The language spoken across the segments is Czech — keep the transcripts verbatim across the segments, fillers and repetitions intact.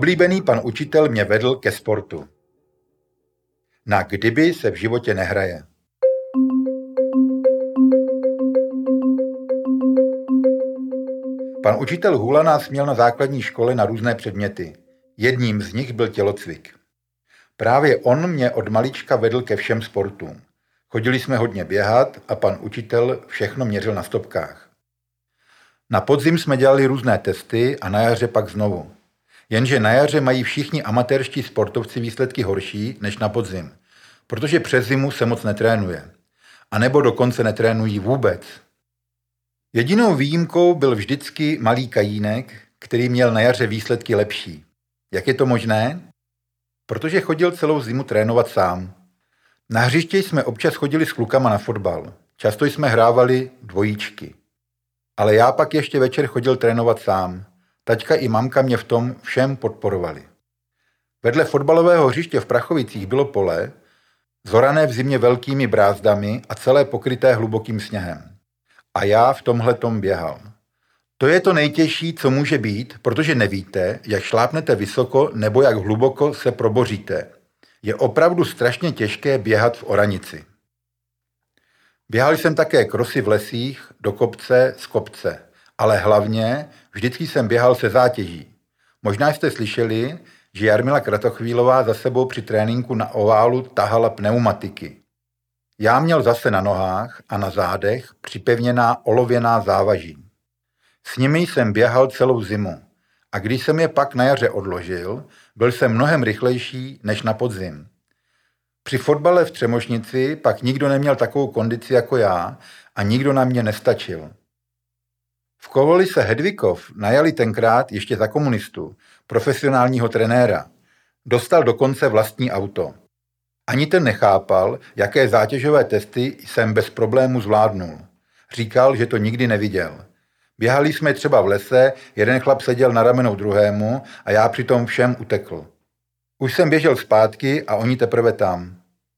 Oblíbený pan učitel mě vedl ke sportu. Na kdyby se v životě nehraje. Pan učitel Hůla nás měl na základní škole na různé předměty. Jedním z nich byl tělocvik. Právě on mě od malička vedl ke všem sportům. Chodili jsme hodně běhat a pan učitel všechno měřil na stopkách. Na podzim jsme dělali různé testy a na jaře pak znovu. Jenže na jaře mají všichni amatérští sportovci výsledky horší než na podzim, protože přes zimu se moc netrénuje. A nebo dokonce netrénují vůbec. Jedinou výjimkou byl vždycky malý Kajínek, který měl na jaře výsledky lepší. Jak je to možné? Protože chodil celou zimu trénovat sám. Na hřiště jsme občas chodili s klukama na fotbal. Často jsme hrávali dvojíčky. Ale já pak ještě večer chodil trénovat sám. Taťka i mamka mě v tom všem podporovali. Vedle fotbalového hřiště v Prachovicích bylo pole, zorané v zimě velkými brázdami a celé pokryté hlubokým sněhem. A já v tomhletom běhal. To je to nejtěžší, co může být, protože nevíte, jak šlápnete vysoko nebo jak hluboko se proboříte. Je opravdu strašně těžké běhat v oranici. Běhal jsem také krosy v lesích, do kopce, z kopce. Ale hlavně vždycky jsem běhal se zátěží. Možná jste slyšeli, že Jarmila Kratochvílová za sebou při tréninku na oválu tahala pneumatiky. Já měl zase na nohách a na zádech připevněná olověná závaží. S nimi jsem běhal celou zimu a když jsem je pak na jaře odložil, byl jsem mnohem rychlejší než na podzim. Při fotbale v Třemošnici pak nikdo neměl takovou kondici jako já a nikdo na mě nestačil. V Kovoli se Hedvikov najali tenkrát ještě za komunistů, profesionálního trenéra. Dostal dokonce vlastní auto. Ani ten nechápal, jaké zátěžové testy jsem bez problému zvládnul. Říkal, že to nikdy neviděl. Běhali jsme třeba v lese, jeden chlap seděl na ramenou druhému a já přitom všem utekl. Už jsem běžel zpátky a oni teprve tam.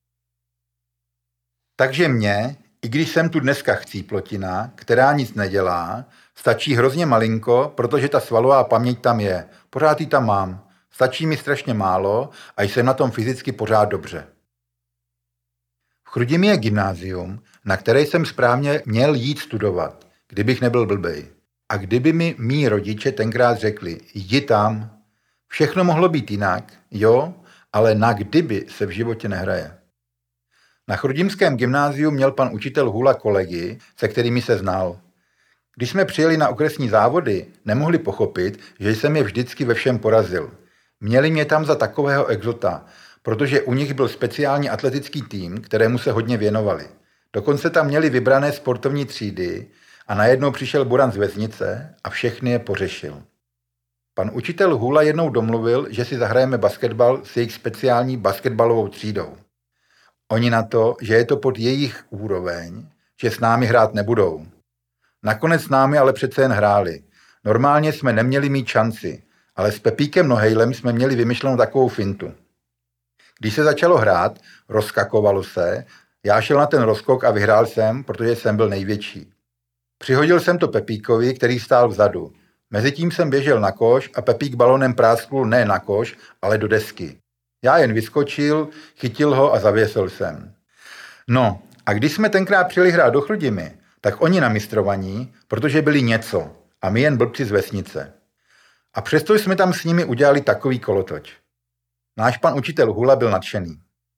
Takže mě, i když jsem tu dneska chcíplotina, která nic nedělá, stačí hrozně malinko, protože ta svalová paměť tam je. Pořád ji tam mám. Stačí mi strašně málo a jsem na tom fyzicky pořád dobře. V Chrudimi je gymnázium, na které jsem správně měl jít studovat, kdybych nebyl blbej. A kdyby mi mí rodiče tenkrát řekli, jdi tam, všechno mohlo být jinak, jo, ale na kdyby se v životě nehraje. Na Chrudimském gymnáziu měl pan učitel Hůla kolegy, se kterými se znal. Když jsme přijeli na okresní závody, nemohli pochopit, že jsem je vždycky ve všem porazil. Měli mě tam za takového exota, protože u nich byl speciální atletický tým, kterému se hodně věnovali. Dokonce tam měli vybrané sportovní třídy a najednou přišel Buran z vesnice a všechny je pořešil. Pan učitel Hůla jednou domluvil, že si zahrajeme basketbal s jejich speciální basketbalovou třídou. Oni na to, že je to pod jejich úroveň, že s námi hrát nebudou. Nakonec s námi ale přece jen hráli. Normálně jsme neměli mít šanci, ale s Pepíkem Nohejlem jsme měli vymyšlenou takovou fintu. Když se začalo hrát, rozskakovalo se, já šel na ten rozskok a vyhrál jsem, protože jsem byl největší. Přihodil jsem to Pepíkovi, který stál vzadu. Mezitím jsem běžel na koš a Pepík balonem práskl ne na koš, ale do desky. Já jen vyskočil, chytil ho a zavěsil jsem. No, a když jsme tenkrát přijeli hrát do Chrudimi, tak oni na mistrovaní, protože byli něco a my jen blbci z vesnice. A přesto jsme tam s nimi udělali takový kolotoč. Náš pan učitel Hůla byl nadšený.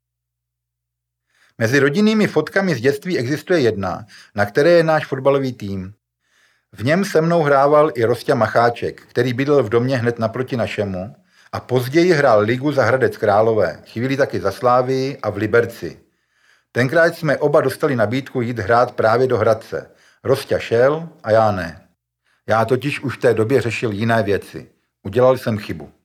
Mezi rodinnými fotkami z dětství existuje jedna, na které je náš fotbalový tým. V něm se mnou hrával i Rosťa Macháček, který bydlel v domě hned naproti našemu a později hrál ligu za Hradec Králové, chvíli taky za Slávii a v Liberci. Tenkrát jsme oba dostali nabídku jít hrát právě do Hradce. Rosťa šel a já ne. Já totiž už v té době řešil jiné věci. Udělal jsem chybu.